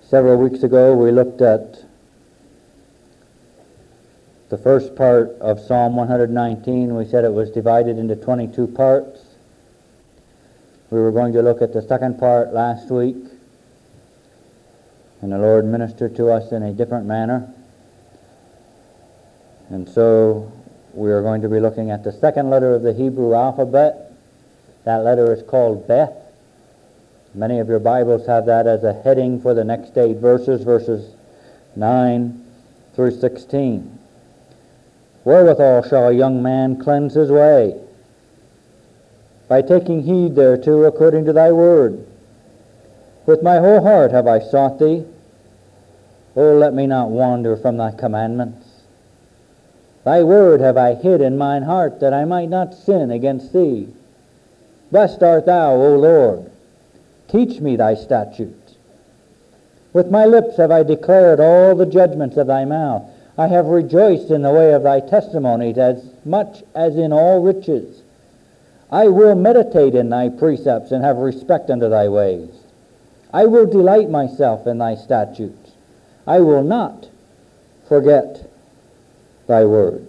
Several weeks ago we looked at the first part of Psalm 119. We said it was divided into 22 parts. We were going to look at the second part last week, and the Lord ministered to us in a different manner. And so we are going to be looking at the second letter of the Hebrew alphabet. That letter is called Beth. Many of your Bibles have that as a heading for the next 8 verses, verses 9 through 16. Wherewithal shall a young man cleanse his way? By taking heed thereto according to thy word. With my whole heart have I sought thee. O let me not wander from thy commandments. Thy word have I hid in mine heart, that I might not sin against thee. Blessed art thou, O Lord. Teach me thy statutes. With my lips have I declared all the judgments of thy mouth. I have rejoiced in the way of thy testimonies as much as in all riches. I will meditate in thy precepts and have respect unto thy ways. I will delight myself in thy statutes. I will not forget thy word.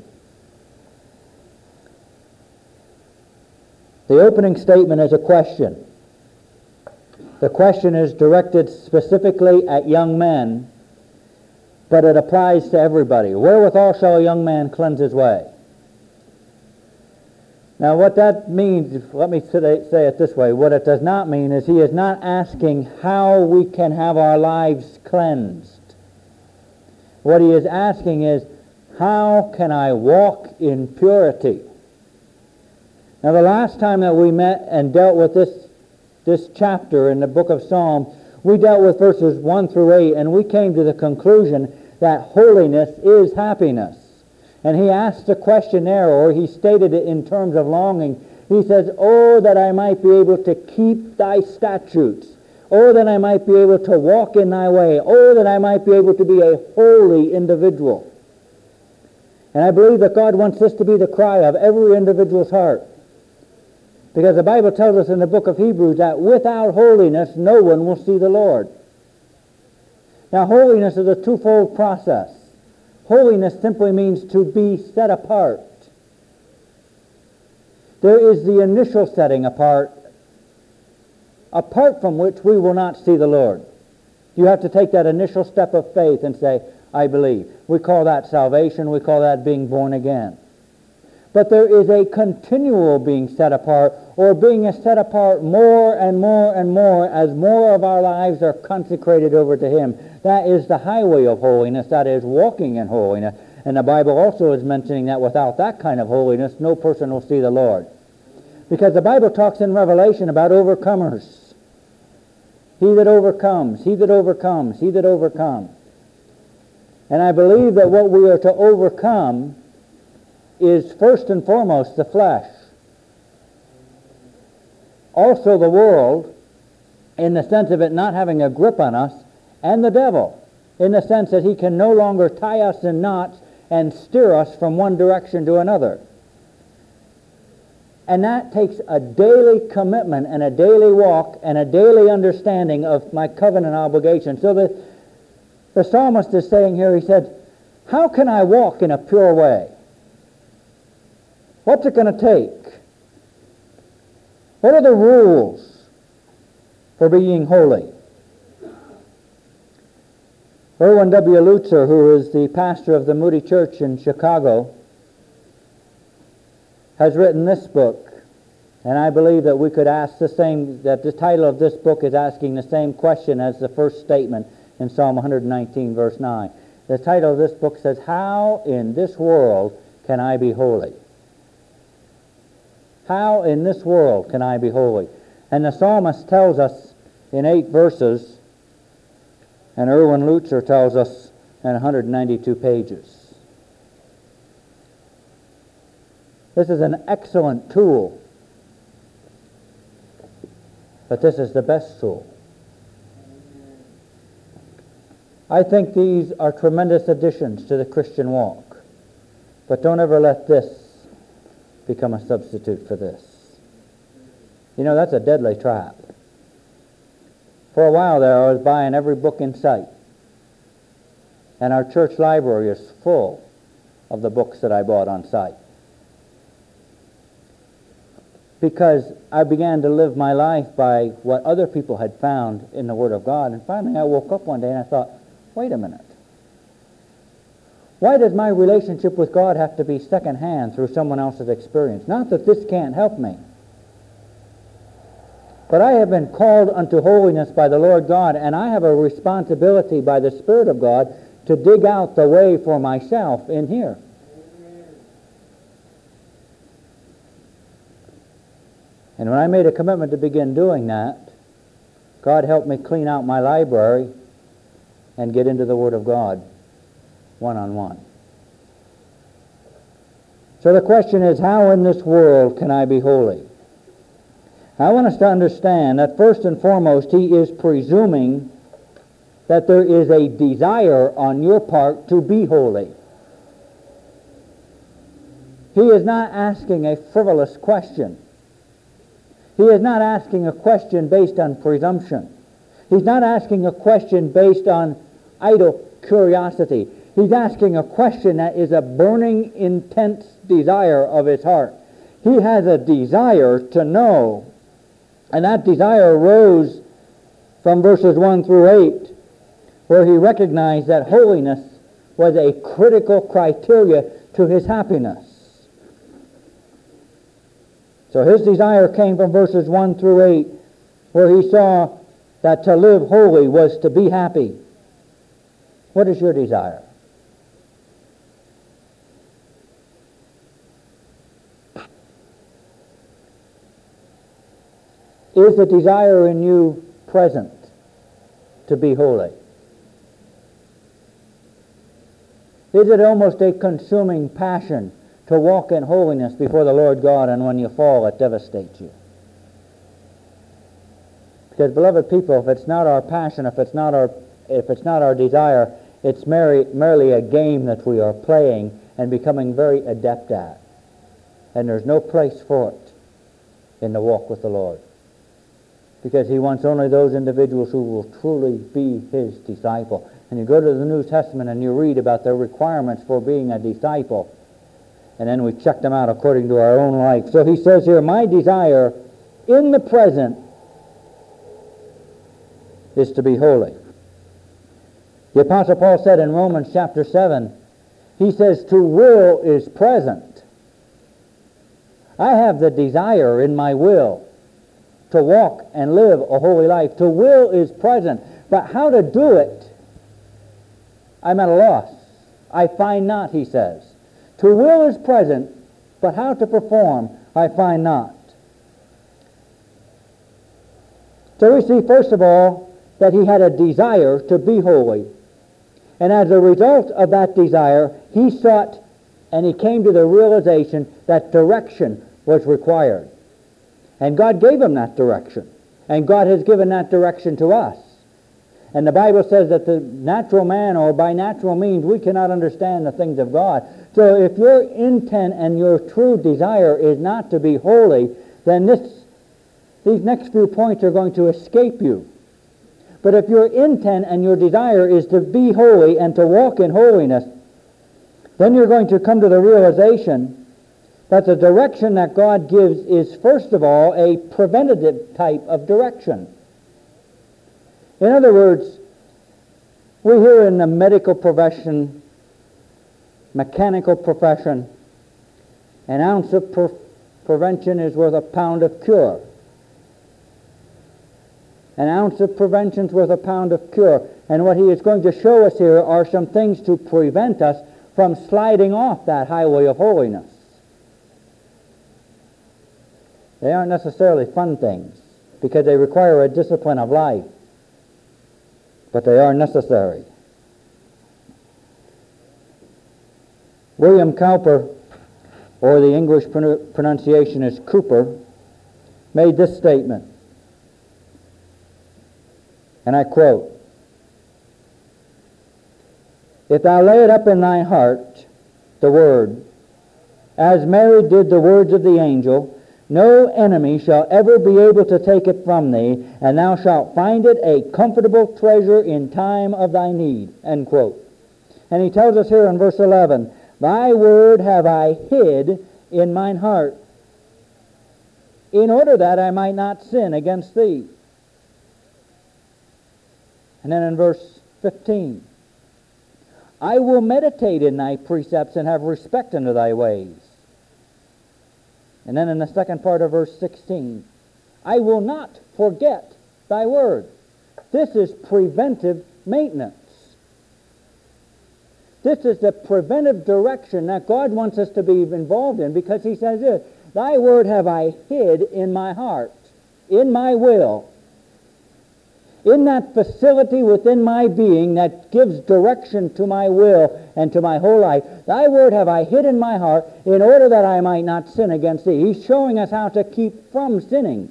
The opening statement is a question. The question is directed specifically at young men, but it applies to everybody. Wherewithal shall a young man cleanse his way? Now what that means, let me say it this way. What it does not mean is he is not asking how we can have our lives cleansed. What he is asking is, how can I walk in purity? Now the last time that we met and dealt with this chapter in the book of Psalms, we dealt with verses 1 through 8, and we came to the conclusion that holiness is happiness. And he asked the question there, or he stated it in terms of longing. He says, oh, that I might be able to keep thy statutes. Oh, that I might be able to walk in thy way. Oh, that I might be able to be a holy individual. And I believe that God wants this to be the cry of every individual's heart. Because the Bible tells us in the book of Hebrews that without holiness no one will see the Lord. Now holiness is a twofold process. Holiness simply means to be set apart. There is the initial setting apart from which we will not see the Lord. You have to take that initial step of faith and say, I believe. We call that salvation. We call that being born again. But there is a continual being set apart, or being set apart more and more and more as more of our lives are consecrated over to Him. That is the highway of holiness. That is walking in holiness. And the Bible also is mentioning that without that kind of holiness, no person will see the Lord. Because the Bible talks in Revelation about overcomers. He that overcomes, he that overcomes, he that overcomes. And I believe that what we are to overcome is first and foremost the flesh. Also the world, in the sense of it not having a grip on us, and the devil, in the sense that he can no longer tie us in knots and steer us from one direction to another. And that takes a daily commitment and a daily walk and a daily understanding of my covenant obligation. So the psalmist is saying here, he said, how can I walk in a pure way? What's it going to take? What are the rules for being holy? Erwin W. Lutzer, who is the pastor of the Moody Church in Chicago, has written this book, and I believe that we could ask that the title of this book is asking the same question as the first statement in Psalm 119, verse 9. The title of this book says, How in this world can I be holy? How in this world can I be holy? And the psalmist tells us in 8 verses, and Erwin Lutzer tells us in 192 pages. This is an excellent tool, but this is the best tool. I think these are tremendous additions to the Christian walk, but don't ever let this become a substitute for this. You know, that's a deadly trap. For a while there, I was buying every book in sight. And our church library is full of the books that I bought on sight. Because I began to live my life by what other people had found in the Word of God. And finally I woke up one day and I thought, wait a minute. Why does my relationship with God have to be secondhand through someone else's experience? Not that this can't help me. But I have been called unto holiness by the Lord God, and I have a responsibility by the Spirit of God to dig out the way for myself in here. And when I made a commitment to begin doing that, God helped me clean out my library and get into the Word of God one-on-one. So the question is, how in this world can I be holy? I want us to understand that first and foremost, he is presuming that there is a desire on your part to be holy. He is not asking a frivolous question. He is not asking a question based on presumption. He's not asking a question based on idle curiosity. He's asking a question that is a burning, intense desire of his heart. He has a desire to know. And that desire arose from verses 1 through 8, where he recognized that holiness was a critical criteria to his happiness. So his desire came from verses 1 through 8, where he saw that to live holy was to be happy. What is your desire? Is the desire in you present to be holy? Is it almost a consuming passion to walk in holiness before the Lord God, and when you fall, it devastates you? Because, beloved people, if it's not our passion, if it's not our desire, it's merely a game that we are playing and becoming very adept at. And there's no place for it in the walk with the Lord. Because he wants only those individuals who will truly be his disciple. And you go to the New Testament and you read about the requirements for being a disciple. And then we check them out according to our own life. So he says here, my desire in the present is to be holy. The Apostle Paul said in Romans chapter 7, he says, to will is present. I have the desire in my will to walk and live a holy life. To will is present. But how to do it, I'm at a loss. I find not, he says. To will is present, but how to perform, I find not. So we see, first of all, that he had a desire to be holy. And as a result of that desire, he sought and he came to the realization that direction was required. And God gave him that direction. And God has given that direction to us. And the Bible says that the natural man, or by natural means, we cannot understand the things of God. So if your intent and your true desire is not to be holy, then these next few points are going to escape you. But if your intent and your desire is to be holy and to walk in holiness, then you're going to come to the realization that the direction that God gives is, first of all, a preventative type of direction. In other words, we hear in the medical profession, mechanical profession, an ounce of prevention is worth a pound of cure. An ounce of prevention is worth a pound of cure. And what he is going to show us here are some things to prevent us from sliding off that highway of holiness. They aren't necessarily fun things, because they require a discipline of life. But they are necessary. William Cowper, or the English pronunciation is Cooper, made this statement, and I quote, "If thou lay it up in thy heart, the word, as Mary did the words of the angel, No enemy shall ever be able to take it from thee, and thou shalt find it a comfortable treasure in time of thy need." End quote. And he tells us here in verse 11, "Thy word have I hid in mine heart, in order that I might not sin against thee." And then in verse 15, "I will meditate in thy precepts and have respect unto thy ways." And then in the second part of verse 16, "I will not forget thy word." This is preventive maintenance. This is the preventive direction that God wants us to be involved in, because he says this, "Thy word have I hid in my heart," in my will, in that facility within my being that gives direction to my will and to my whole life. "Thy word have I hid in my heart, in order that I might not sin against thee." He's showing us how to keep from sinning.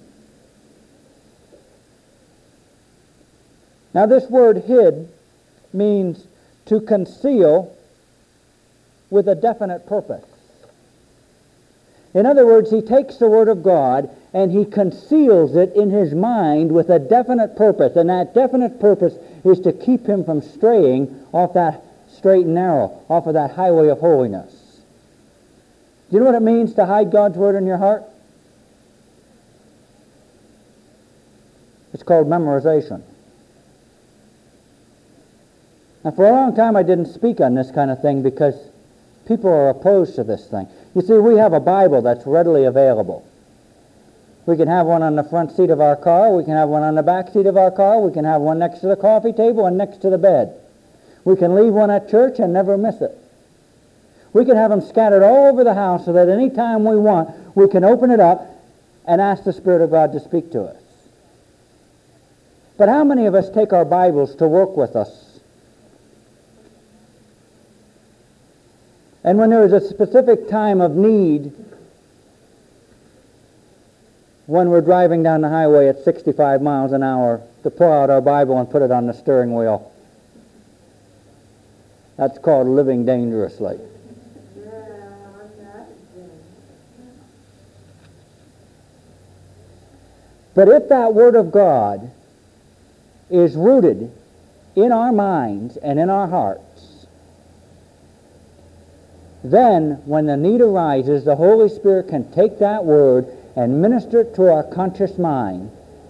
Now this word "hid" means to conceal with a definite purpose. In other words, he takes the Word of God and he conceals it in his mind with a definite purpose, and that definite purpose is to keep him from straying off that straight and narrow, off of that highway of holiness. Do you know what it means to hide God's Word in your heart? It's called memorization. Now, for a long time I didn't speak on this kind of thing because people are opposed to this thing. You see, we have a Bible that's readily available. We can have one on the front seat of our car. We can have one on the back seat of our car. We can have one next to the coffee table and next to the bed. We can leave one at church and never miss it. We can have them scattered all over the house so that any time we want, we can open it up and ask the Spirit of God to speak to us. But how many of us take our Bibles to work with us? And when there is a specific time of need, when we're driving down the highway at 65 miles an hour, to pull out our Bible and put it on the steering wheel. That's called living dangerously. But if that Word of God is rooted in our minds and in our hearts, then when the need arises, the Holy Spirit can take that Word and minister it to our conscious mind.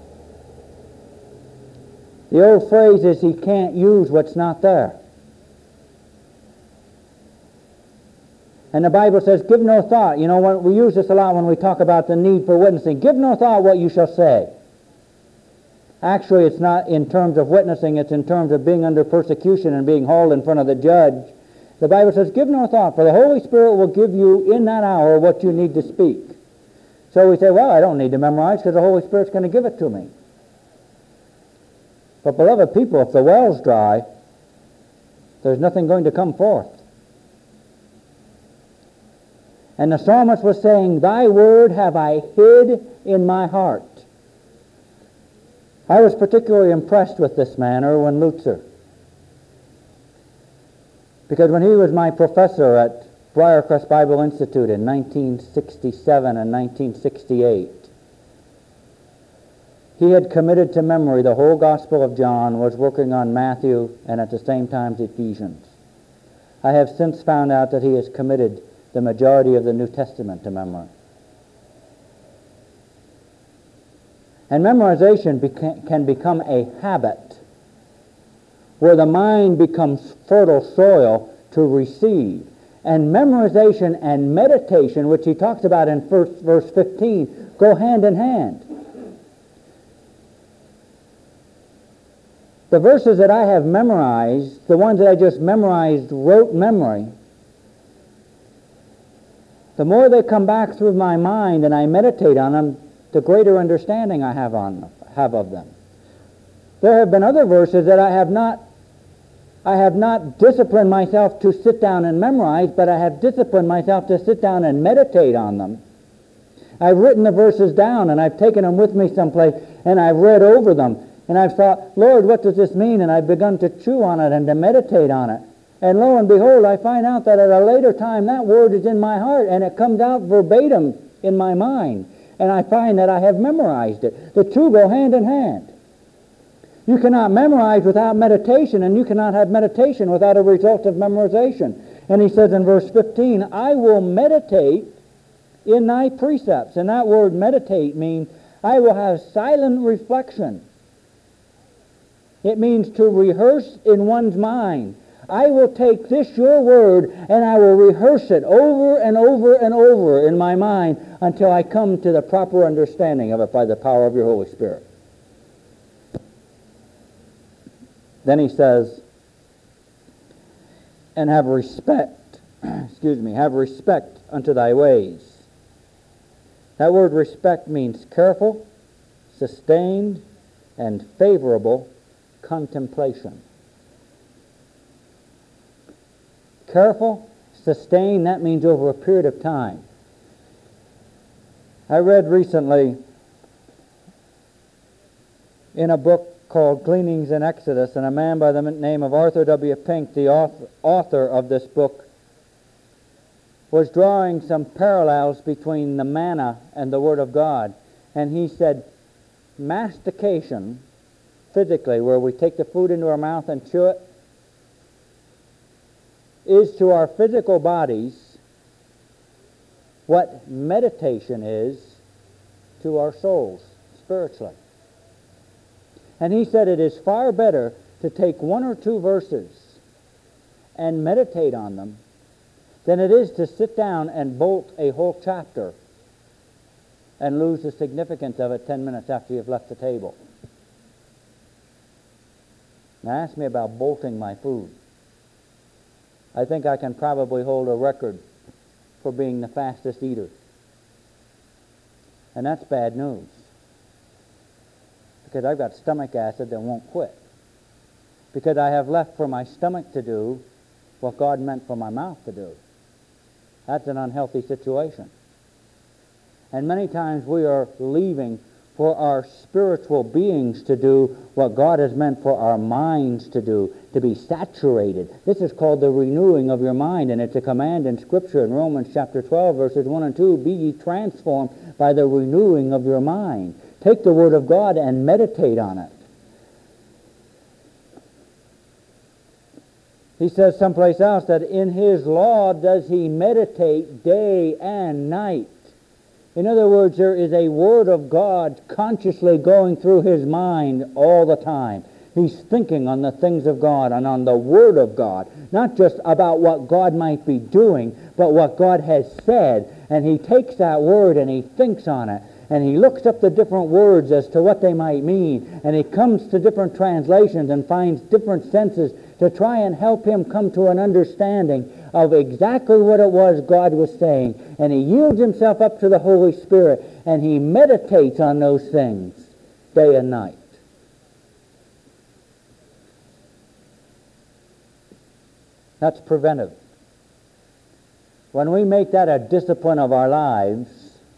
The old phrase is, he can't use what's not there. And the Bible says, give no thought. You know, we use this a lot when we talk about the need for witnessing. Give no thought what you shall say. Actually, it's not in terms of witnessing, it's in terms of being under persecution and being hauled in front of the judge. The Bible says, give no thought, for the Holy Spirit will give you in that hour what you need to speak. So we say, well, I don't need to memorize because the Holy Spirit's going to give it to me. But beloved people, if the well's dry, there's nothing going to come forth. And the psalmist was saying, "Thy word have I hid in my heart." I was particularly impressed with this man, Erwin Lutzer, because when he was my professor at Briarcrest Bible Institute in 1967 and 1968, he had committed to memory the whole Gospel of John, was working on Matthew and at the same time Ephesians. I have since found out that he has committed the majority of the New Testament to memory. And memorization can become a habit where the mind becomes fertile soil to receive. And memorization and meditation, which he talks about in verse 15, go hand in hand. The verses that I have memorized, the ones that I just memorized, rote memory, the more they come back through my mind and I meditate on them, the greater understanding I have of them. There have been other verses that I have not disciplined myself to sit down and memorize, but I have disciplined myself to sit down and meditate on them. I've written the verses down and I've taken them with me someplace and I've read over them and I've thought, Lord, what does this mean? And I've begun to chew on it and to meditate on it. And lo and behold, I find out that at a later time that word is in my heart and it comes out verbatim in my mind. and I find that I have memorized it. The two go hand in hand. You cannot memorize without meditation, and you cannot have meditation without a result of memorization. And he says in verse 15, I will meditate in thy precepts. And that word meditate means I will have silent reflection. It means to rehearse in one's mind. I will take this, your word, and I will rehearse it over and over and over in my mind until I come to the proper understanding of it by the power of your Holy Spirit. Then he says, and have respect, have respect unto thy ways. That word respect means careful, sustained, and favorable contemplation. Careful, sustained, that means over a period of time. I read recently in a book called Gleanings in Exodus, and a man by the name of Arthur W. Pink, the author of this book, was drawing some parallels between the manna and the Word of God. And he said, mastication, physically, where we take the food into our mouth and chew it, is to our physical bodies what meditation is to our souls spiritually. And he said it is far better to take one or two verses and meditate on them than it is to sit down and bolt a whole chapter and lose the significance of it 10 minutes after you've left the table. Now ask me about bolting my food. I think I can probably hold a record for being the fastest eater. And that's bad news, because I've got stomach acid that won't quit. Because I have left for my stomach to do what God meant for my mouth to do. That's an unhealthy situation. And many times we are leaving for our spiritual beings to do what God has meant for our minds to do, to be saturated. This is called the renewing of your mind, and it's a command in Scripture in Romans chapter 12, verses 1 and 2, be ye transformed by the renewing of your mind. Take the Word of God and meditate on it. He says someplace else that in his law does he meditate day and night. In other words, there is a Word of God consciously going through his mind all the time. He's thinking on the things of God and on the Word of God, not just about what God might be doing, but what God has said. And he takes that Word and he thinks on it. And he looks up the different words as to what they might mean. And he comes to different translations and finds different senses to try and help him come to an understanding of exactly what it was God was saying. And he yields himself up to the Holy Spirit, and he meditates on those things day and night. That's preventive. When we make that a discipline of our lives,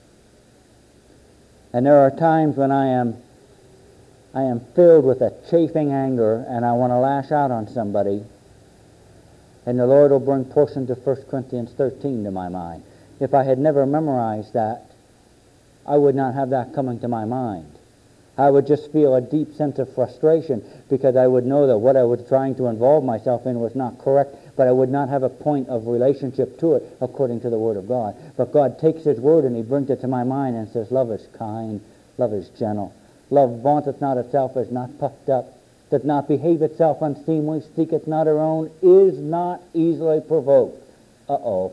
and there are times when I am filled with a chafing anger and I want to lash out on somebody, and the Lord will bring portions of 1 Corinthians 13 to my mind. If I had never memorized that, I would not have that coming to my mind. I would just feel a deep sense of frustration because I would know that what I was trying to involve myself in was not correct, but I would not have a point of relationship to it according to the Word of God. But God takes His Word and He brings it to my mind and says, love is kind, love is gentle. Love vaunteth not itself, is not puffed up, doth not behave itself unseemly, seeketh not her own, is not easily provoked. Uh-oh.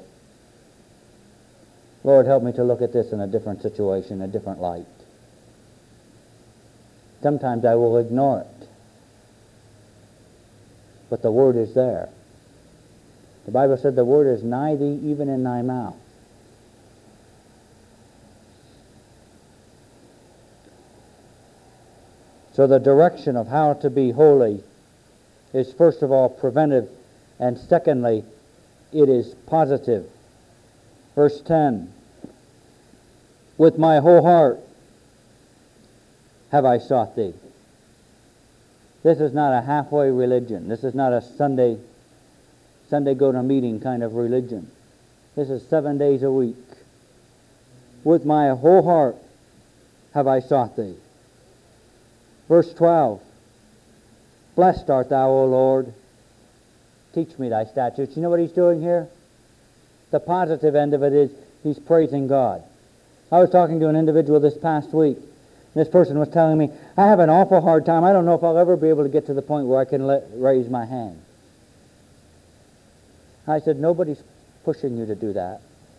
Lord, help me to look at this in a different situation, a different light. Sometimes I will ignore it. But the Word is there. The Bible said the Word is nigh thee, even in thy mouth. So the direction of how to be holy is first of all preventive, and secondly, it is positive. Verse 10, with my whole heart have I sought thee. This is not a halfway religion. This is not a Sunday go to meeting kind of religion. This is 7 days a week. With my whole heart have I sought thee. Verse 12, blessed art thou, O Lord. Teach me thy statutes. You know what he's doing here? The positive end of it is he's praising God. I was talking to an individual this past week. This person was telling me, I have an awful hard time. I don't know if I'll ever be able to get to the point where I can raise my hand. I said, nobody's pushing you to do that.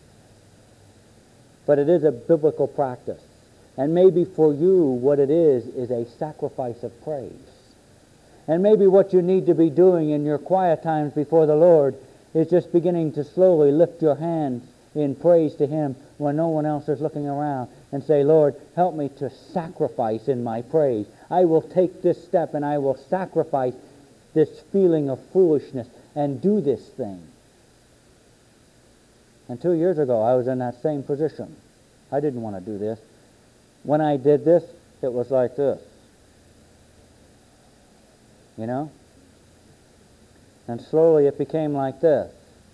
But it is a biblical practice. And maybe for you, what it is a sacrifice of praise. And maybe what you need to be doing in your quiet times before the Lord is just beginning to slowly lift your hands in praise to Him when no one else is looking around and say, Lord, help me to sacrifice in my praise. I will take this step and I will sacrifice this feeling of foolishness and do this thing. And 2 years ago, I was in that same position. I didn't want to do this. When I did this, it was like this. You know? And slowly it became like this.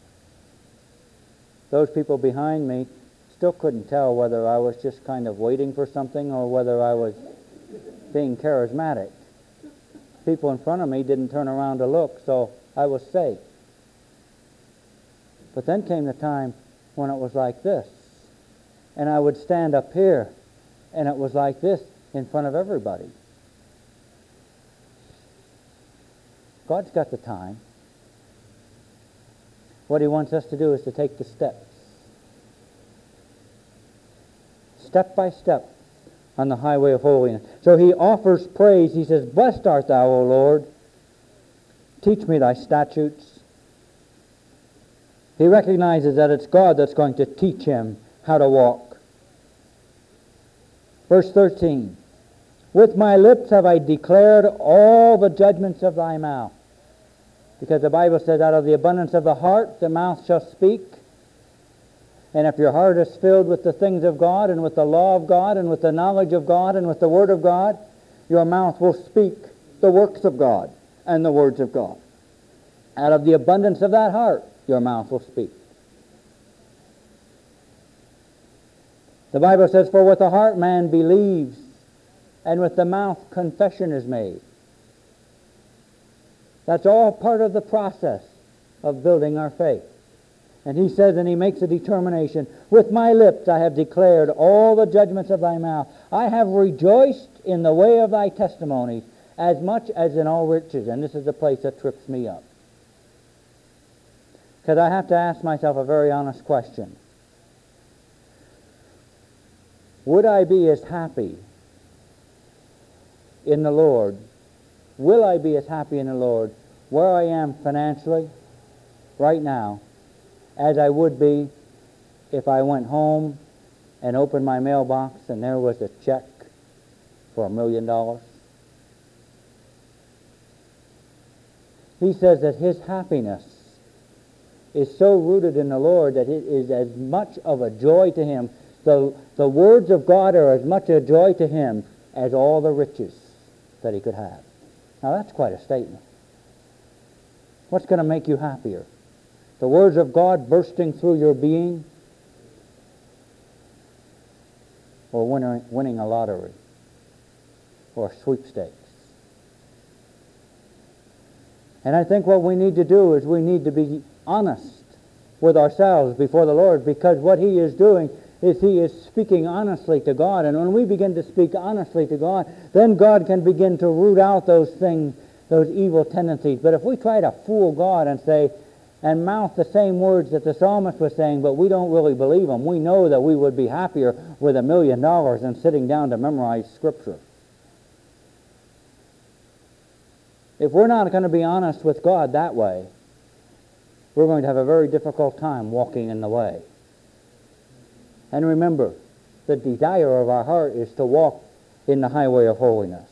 Those people behind me still couldn't tell whether I was just kind of waiting for something or whether I was being charismatic. People in front of me didn't turn around to look, so I was safe. But then came the time when it was like this. And I would stand up here, and it was like this in front of everybody. God's got the time. What He wants us to do is to take the steps. Step by step on the highway of holiness. So He offers praise. He says, blessed art thou, O Lord. Teach me thy statutes. He recognizes that it's God that's going to teach him how to walk. Verse 13, with my lips have I declared all the judgments of thy mouth. Because the Bible says, out of the abundance of the heart, the mouth shall speak. And if your heart is filled with the things of God and with the law of God and with the knowledge of God and with the Word of God, your mouth will speak the works of God and the words of God. Out of the abundance of that heart, your mouth will speak. The Bible says, for with the heart man believes, and with the mouth confession is made. That's all part of the process of building our faith. And he says, and he makes a determination, with my lips I have declared all the judgments of thy mouth. I have rejoiced in the way of thy testimonies as much as in all riches. And this is the place that trips me up. Because I have to ask myself a very honest question. Would I be as happy in the Lord? Will I be as happy in the Lord where I am financially right now as I would be if I went home and opened my mailbox and there was a check for $1 million? He says that his happiness is so rooted in the Lord that it is as much of a joy to him. The words of God are as much a joy to him as all the riches that he could have. Now that's quite a statement. What's going to make you happier? The words of God bursting through your being, or winning a lottery or sweepstakes? And I think what we need to do is we need to be honest with ourselves before the Lord, because what he is doing is he is speaking honestly to God. And when we begin to speak honestly to God, then God can begin to root out those things, those evil tendencies. But if we try to fool God and say, and mouth the same words that the psalmist was saying, but we don't really believe them, we know that we would be happier with $1 million than sitting down to memorize Scripture. If we're not going to be honest with God that way, we're going to have a very difficult time walking in the way. And remember, the desire of our heart is to walk in the highway of holiness.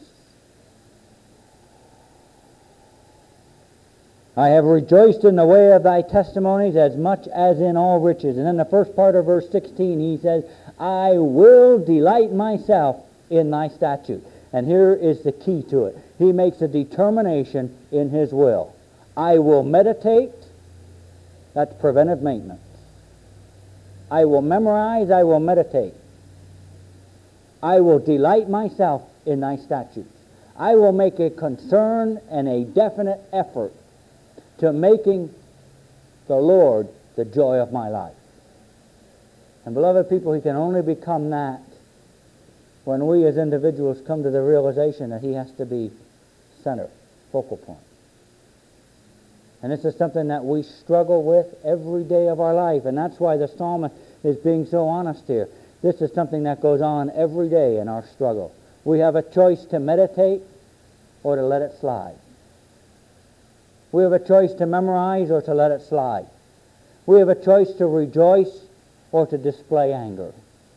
I have rejoiced in the way of thy testimonies as much as in all riches. And then the first part of verse 16, he says, I will delight myself in thy statute. And here is the key to it. He makes a determination in his will. I will meditate. That's preventive maintenance. I will memorize, I will meditate. I will delight myself in thy statutes. I will make a concern and a definite effort to making the Lord the joy of my life. And beloved people, he can only become that when we as individuals come to the realization that he has to be center, focal point. And this is something that we struggle with every day of our life, and that's why the psalmist is being so honest here. This is something that goes on every day in our struggle. We have a choice to meditate or to let it slide. We have a choice to memorize or to let it slide. We have a choice to rejoice or to display anger.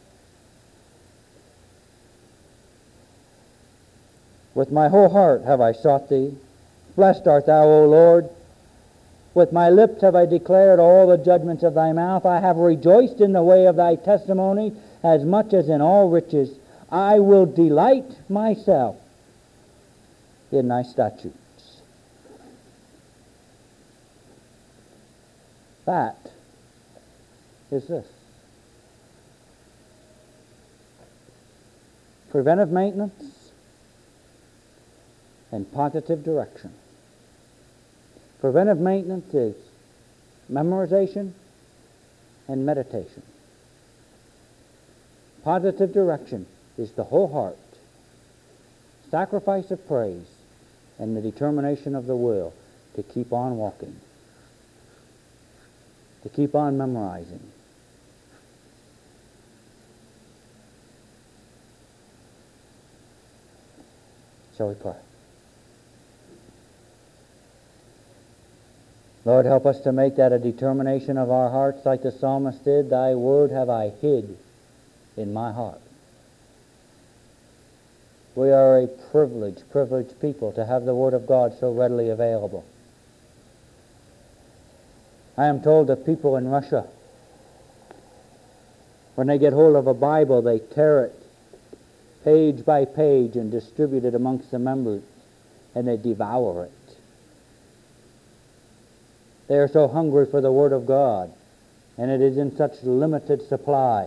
With my whole heart have I sought thee. Blessed art thou, O Lord. With my lips have I declared all the judgments of thy mouth. I have rejoiced in the way of thy testimony as much as in all riches. I will delight myself in thy statutes. That is this. Preventive maintenance and positive direction. Preventive maintenance is memorization and meditation. Positive direction is the whole heart, sacrifice of praise, and the determination of the will to keep on walking, to keep on memorizing. Shall we pray? Lord, help us to make that a determination of our hearts like the psalmist did. Thy word have I hid in my heart. We are a privileged people to have the Word of God so readily available. I am told that people in Russia, when they get hold of a Bible, they tear it page by page and distribute it amongst the members, and they devour it. They are so hungry for the Word of God, and it is in such limited supply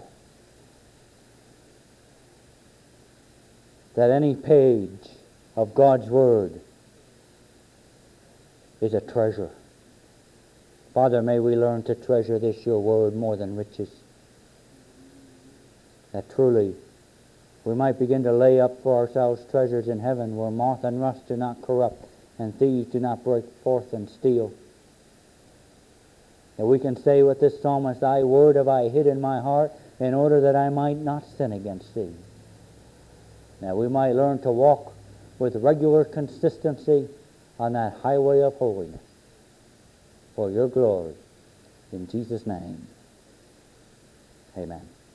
that any page of God's Word is a treasure. Father, may we learn to treasure this, your Word, more than riches. That truly we might begin to lay up for ourselves treasures in heaven where moth and rust do not corrupt and thieves do not break forth and steal. That we can say with this psalmist, thy word have I hid in my heart in order that I might not sin against thee. Now we might learn to walk with regular consistency on that highway of holiness for your glory. In Jesus' name, amen.